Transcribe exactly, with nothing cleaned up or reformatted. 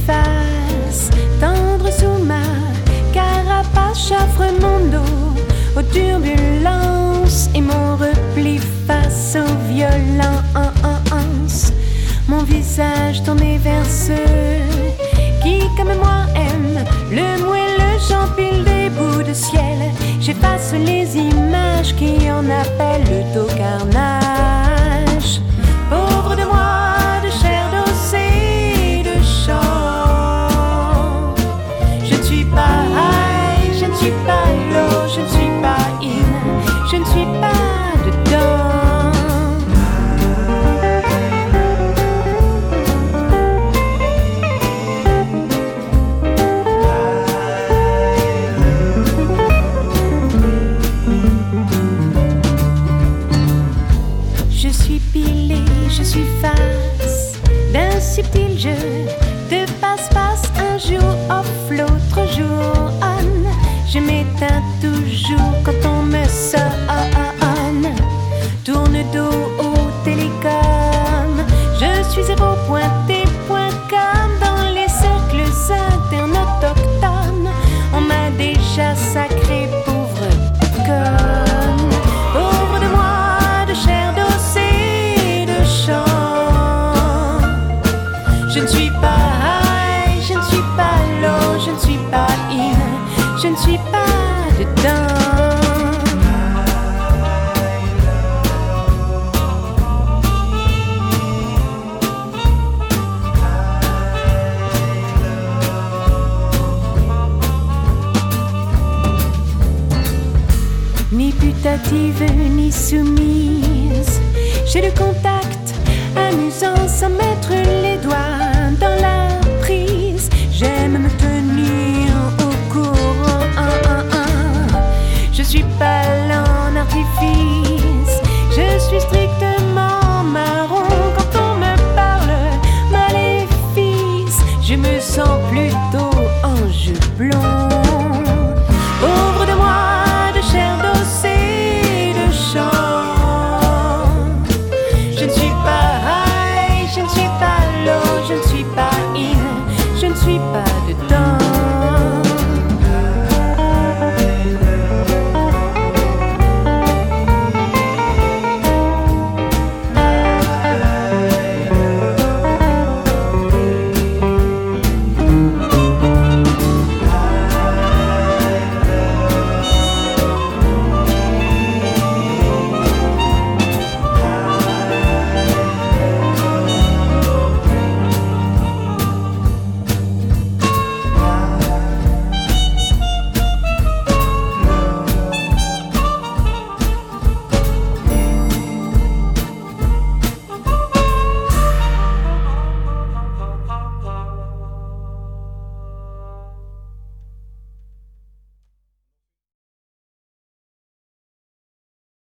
fasse tendre sous ma carapace, j'offre mon dos aux turbulences et mon repli face aux violences. Mon visage tourné vers ceux qui, comme moi, aiment le moelleux, j'empile des bouts de ciel. J'efface les images qui en appellent au carnage. Pauvre de moi, de chair, d'os et de chant. Je ne suis pas high, je ne suis pas low, je ne suis pas in, je ne suis pas dedans. Je suis face d'un subtil jeu de passe-passe, un jour off, l'autre jour on. Je m'éteins toujours quand on me sonne. Tourne dos au télécom, je suis zéro pointé point com. Dans les cercles internes autochtones, on m'a déjà sacré pauvre conne. Pauvre de moi, de chair, d'os et de chant. Je ne suis pas high, je ne suis pas low, je ne suis pas in, je ne suis pas dedans. Ni putative, ni soumise, j'ai le contact amusant sans mettre les doigts